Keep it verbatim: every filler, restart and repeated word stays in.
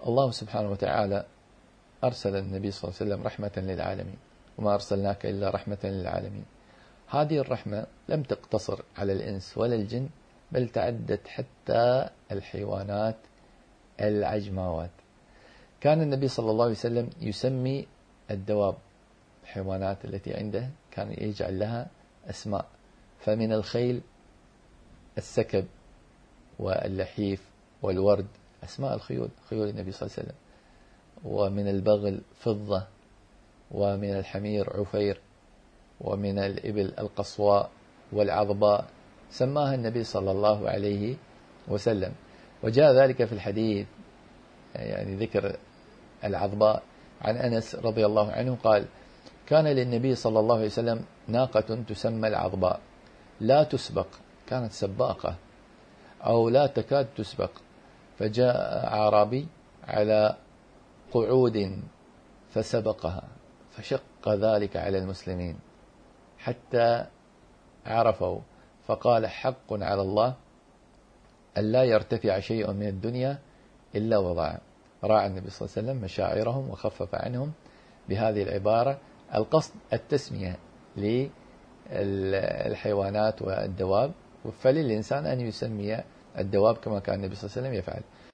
الله سبحانه وتعالى أرسل النبي صلى الله عليه وسلم رحمة للعالمين، وما أرسلناك إلا رحمة للعالمين. هذه الرحمة لم تقتصر على الإنس ولا الجن، بل تعدت حتى الحيوانات العجماوات. كان النبي صلى الله عليه وسلم يسمي الدواب، الحيوانات التي عنده كان يجعل لها أسماء. فمن الخيل السكب واللحيف والورد، أسماء الخيول، خيول النبي صلى الله عليه وسلم. ومن البغل فضة، ومن الحمير عفير، ومن الإبل القصواء والعظباء، سماها النبي صلى الله عليه وسلم. وجاء ذلك في الحديث، يعني ذكر العظباء، عن أنس رضي الله عنه قال: كان للنبي صلى الله عليه وسلم ناقة تسمى العظباء، لا تسبق، كانت سباقة أو لا تكاد تسبق. فجاء أعرابي على قعود فسبقها، فشق ذلك على المسلمين حتى عرفوا، فقال: حق على الله أن لا يرتفع شيء من الدنيا إلا وضع. راعى النبي صلى الله عليه وسلم مشاعرهم وخفف عنهم بهذه العبارة. القصد التسمية للحيوانات والدواب، فللإنسان أن يسمي الدواب كما كان النبي صلى الله عليه وسلم يفعل.